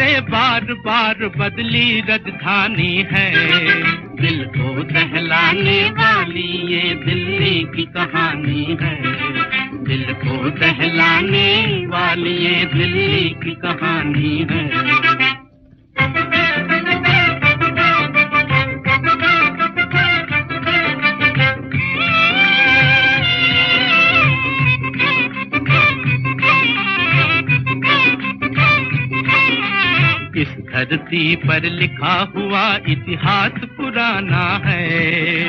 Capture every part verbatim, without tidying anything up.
से बार बार बदली राजधानी है। दिल को दहलाने वाली ये दिल्ली की कहानी है। दिल को दहलाने वाली ये दिल्ली की कहानी है। इस धरती पर लिखा हुआ इतिहास पुराना है।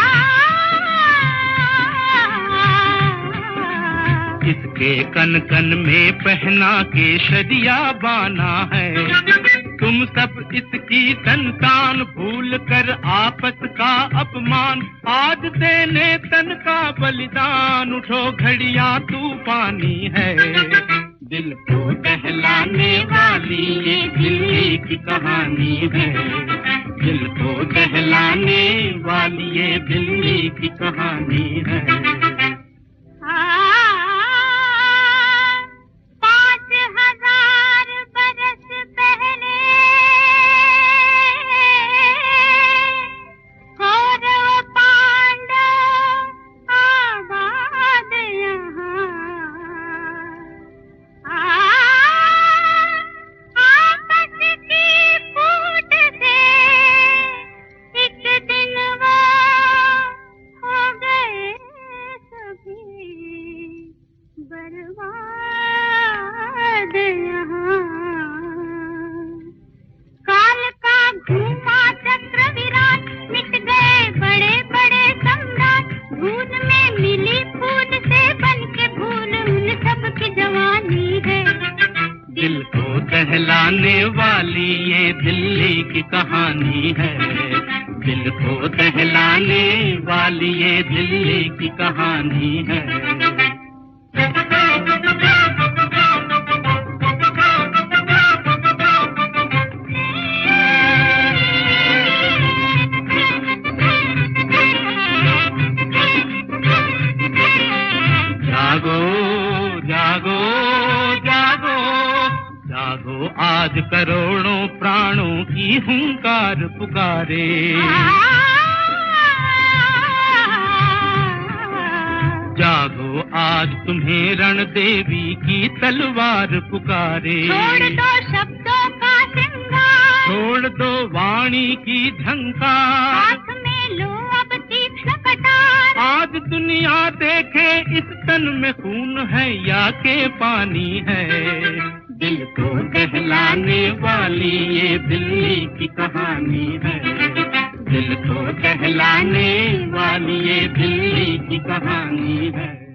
इसके कन कन में पहना केसरिया बाना है। तुम सब इसकी संतान भूल कर आपस का अपमान, आज देने तन का बलिदान, उठो घड़ियां तूफानी है। दिल को दहलाने वाली ये दिल्ली की कहानी है। दिल को दहलाने वाली ये दिल्ली की कहानी है। पाँच हजार बरस पहले कौरव पांडव आबाद यहाँ। आपस की फूट से एक दिन वो हो गए सभी बर्बाद यहाँ। काल का घूमा चक्र विराट, मिट गए बड़े बड़े सम्राट। भूल में मिली फूल से बन के भूल उन सब की जवानी है। दिल को दहलाने वाली ये दिल्ली की कहानी है। दिल को दहलाने वाली ये दिल्ली की कहानी है। जागो जागो जागो जागो, आज करोड़ों प्राणों की हुंकार पुकारे। जागो, आज तुम्हें रण देवी की तलवार पुकारे। छोड़ दो शब्दों का श्रृंगार, छोड़ दो वाणी की झंकार, हाथ में लो अब तीक्ष्ण कटार। आज दुनिया देखे इस तन में खून है या के पानी है। दिल को दहलाने वाली ये दिल्ली की कहानी है। दिल को दहलाने वाली ये दिल्ली की कहानी है।